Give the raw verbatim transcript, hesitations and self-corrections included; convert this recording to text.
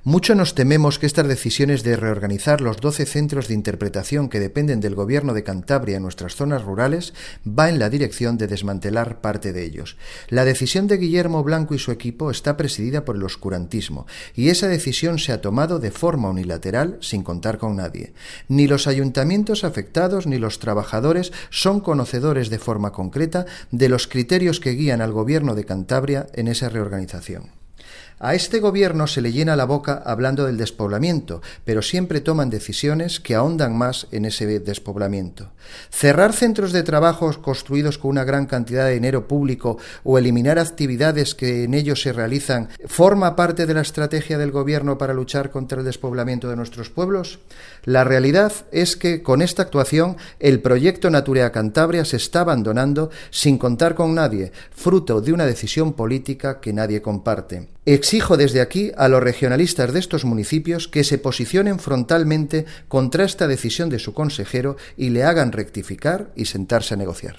Mucho nos tememos que estas decisiones de reorganizar los doce centros de interpretación que dependen del Gobierno de Cantabria en nuestras zonas rurales va en la dirección de desmantelar parte de ellos. La decisión de Guillermo Blanco y su equipo está presidida por el oscurantismo, y esa decisión se ha tomado de forma unilateral sin contar con nadie. Ni los ayuntamientos afectados ni los trabajadores son conocedores de forma concreta de los criterios que guían al Gobierno de Cantabria en esa reorganización. A este gobierno se le llena la boca hablando del despoblamiento, pero siempre toman decisiones que ahondan más en ese despoblamiento. Cerrar centros de trabajo construidos con una gran cantidad de dinero público o eliminar actividades que en ellos se realizan ¿forma parte de la estrategia del gobierno para luchar contra el despoblamiento de nuestros pueblos? La realidad es que con esta actuación el proyecto Naturea Cantabria se está abandonando sin contar con nadie, fruto de una decisión política que nadie comparte. Exijo desde aquí a los regionalistas de estos municipios que se posicionen frontalmente contra esta decisión de su consejero y le hagan rectificar y sentarse a negociar.